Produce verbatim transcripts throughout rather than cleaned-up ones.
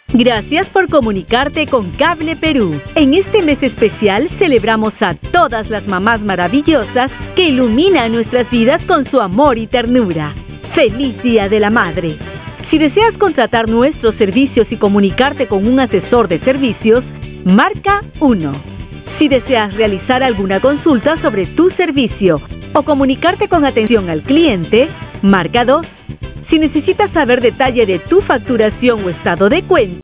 Gracias por comunicarte con Cable Perú. En este mes especial celebramos a todas las mamás maravillosas que iluminan nuestras vidas con su amor y ternura. ¡Feliz Día de la Madre! Si deseas contratar nuestros servicios y comunicarte con un asesor de servicios, marca uno. Si deseas realizar alguna consulta sobre tu servicio o comunicarte con atención al cliente, marca dos. Si necesitas saber detalle de tu facturación o estado de cuenta,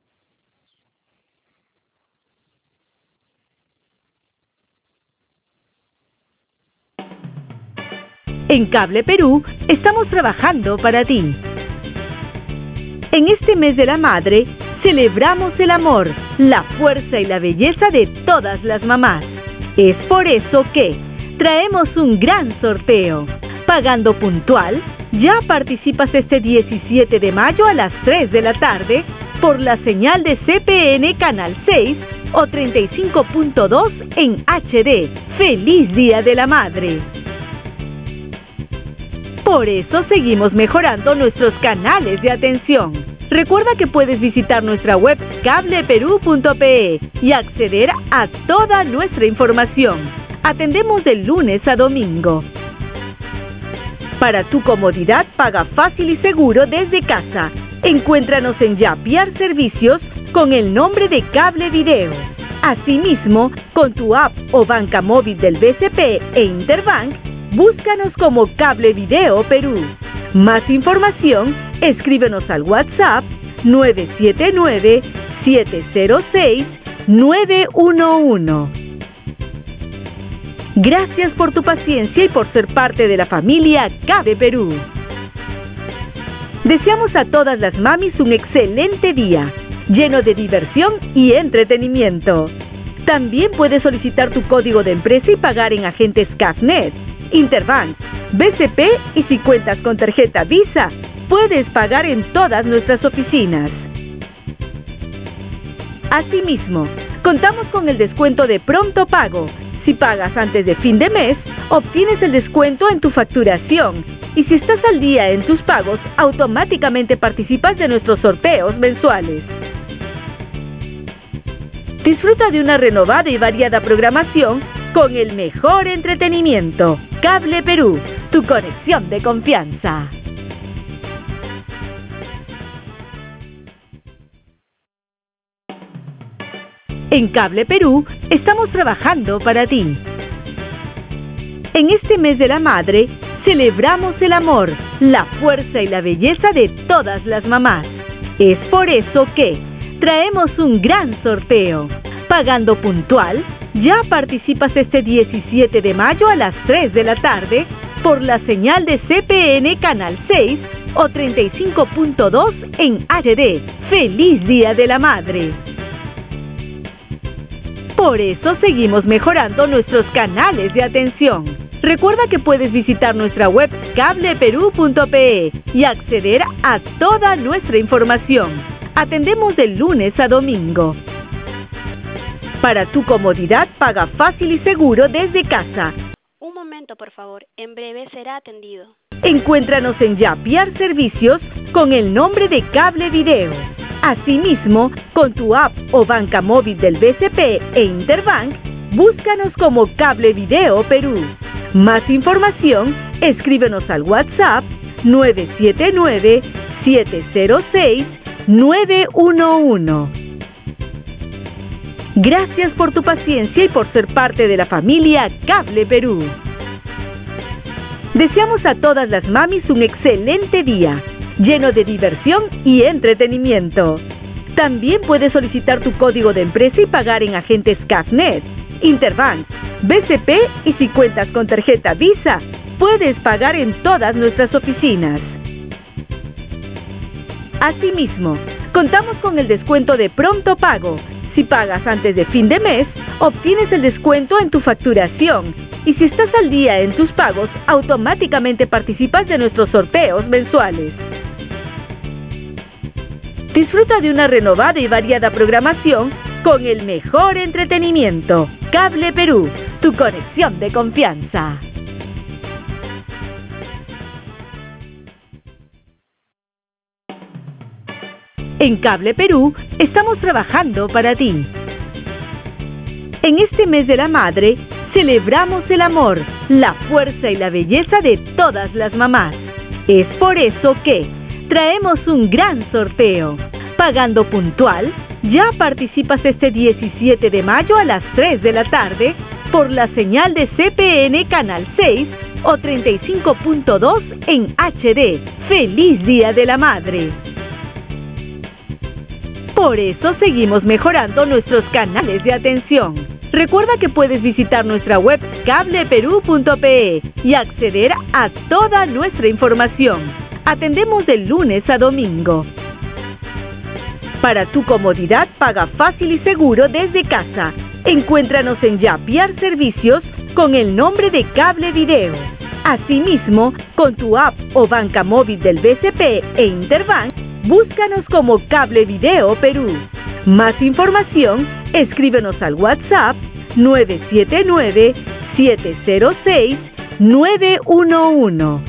en Cable Perú estamos trabajando para ti. En este mes de la madre, celebramos el amor, la fuerza y la belleza de todas las mamás. Es por eso que traemos un gran sorteo. Pagando puntual, ya participas este diecisiete de mayo a las tres de la tarde por la señal de C P N Canal seis o treinta y cinco punto dos en H D. ¡Feliz Día de la Madre! Por eso seguimos mejorando nuestros canales de atención. Recuerda que puedes visitar nuestra web cable perú punto pe y acceder a toda nuestra información. Atendemos de lunes a domingo. Para tu comodidad, paga fácil y seguro desde casa. Encuéntranos en Yapiar Servicios con el nombre de Cable Video. Asimismo, con tu app o banca móvil del B C P e Interbank, búscanos como Cable Video Perú. Más información, escríbenos al WhatsApp nueve siete nueve, siete cero seis, nueve uno uno. Gracias por tu paciencia y por ser parte de la familia Cable Perú. Deseamos a todas las mamis un excelente día, lleno de diversión y entretenimiento. También puedes solicitar tu código de empresa y pagar en agentes Cafnet, Interbank, B C P y si cuentas con tarjeta Visa, puedes pagar en todas nuestras oficinas. Asimismo, contamos con el descuento de pronto pago. Si pagas antes de fin de mes, obtienes el descuento en tu facturación. Y si estás al día en tus pagos, automáticamente participas de nuestros sorteos mensuales. Disfruta de una renovada y variada programación con el mejor entretenimiento. Cable Perú, tu conexión de confianza. En Cable Perú estamos trabajando para ti. En este mes de la madre, celebramos el amor, la fuerza y la belleza de todas las mamás. Es por eso que traemos un gran sorteo. Pagando puntual, ya participas este diecisiete de mayo a las tres de la tarde por la señal de C P N Canal seis o treinta y cinco punto dos en H D. ¡Feliz Día de la Madre! Por eso seguimos mejorando nuestros canales de atención. Recuerda que puedes visitar nuestra web cable perú punto pe y acceder a toda nuestra información. Atendemos de lunes a domingo. Para tu comodidad, paga fácil y seguro desde casa. Un momento, por favor. En breve será atendido. Encuéntranos en Yapiar Servicios con el nombre de Cable Video. Asimismo, con tu app o banca móvil del B C P e Interbank, búscanos como Cable Video Perú. Más información, escríbenos al WhatsApp nueve siete nueve, siete cero seis, nueve uno uno. Gracias por tu paciencia y por ser parte de la familia Cable Perú. Deseamos a todas las mamis un excelente día, lleno de diversión y entretenimiento. También puedes solicitar tu código de empresa y pagar en agentes Cafnet, Interbank, B C P y si cuentas con tarjeta Visa, puedes pagar en todas nuestras oficinas. Asimismo, contamos con el descuento de pronto pago. Si pagas antes de fin de mes, obtienes el descuento en tu facturación. Y si estás al día en tus pagos, automáticamente participas de nuestros sorteos mensuales. Disfruta de una renovada y variada programación con el mejor entretenimiento. Cable Perú, tu conexión de confianza. En Cable Perú estamos trabajando para ti. En este mes de la madre, celebramos el amor, la fuerza y la belleza de todas las mamás. Es por eso que traemos un gran sorteo. Pagando puntual, ya participas este diecisiete de mayo a las tres de la tarde por la señal de C P N Canal seis o treinta y cinco punto dos en H D. ¡Feliz Día de la Madre! Por eso seguimos mejorando nuestros canales de atención. Recuerda que puedes visitar nuestra web cable perú punto pe y acceder a toda nuestra información. Atendemos de lunes a domingo. Para tu comodidad, paga fácil y seguro desde casa. Encuéntranos en Yapiar Servicios con el nombre de Cable Video. Asimismo, con tu app o banca móvil del B C P e Interbank, búscanos como Cable Video Perú. Más información, escríbenos al WhatsApp nueve siete nueve, siete cero seis, nueve uno uno.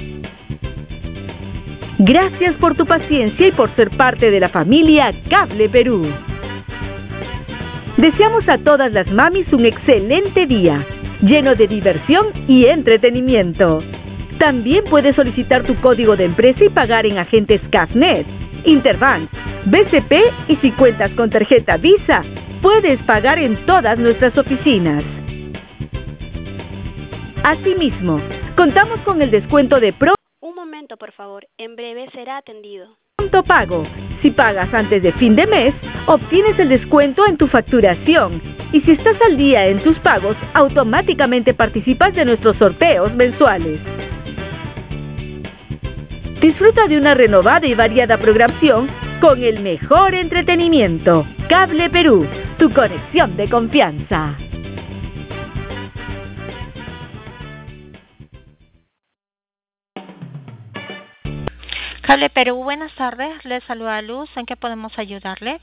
Gracias por tu paciencia y por ser parte de la familia Cable Perú. Deseamos a todas las mamis un excelente día, lleno de diversión y entretenimiento. También puedes solicitar tu código de empresa y pagar en agentes CAFNet, Interbank, B C P y si cuentas con tarjeta Visa, puedes pagar en todas nuestras oficinas. Asimismo, contamos con el descuento de Pro Un momento, por favor. En breve será atendido. Pronto Pago. Si pagas antes de fin de mes, obtienes el descuento en tu facturación. Y si estás al día en tus pagos, automáticamente participas de nuestros sorteos mensuales. Disfruta de una renovada y variada programación con el mejor entretenimiento. Cable Perú, tu conexión de confianza. Cable Perú, buenas tardes. Le saluda Luz. ¿En qué podemos ayudarle?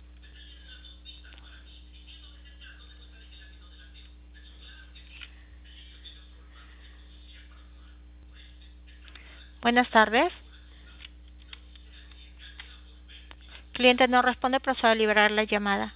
Buenas tardes. Cliente no responde, procedo a liberar la llamada.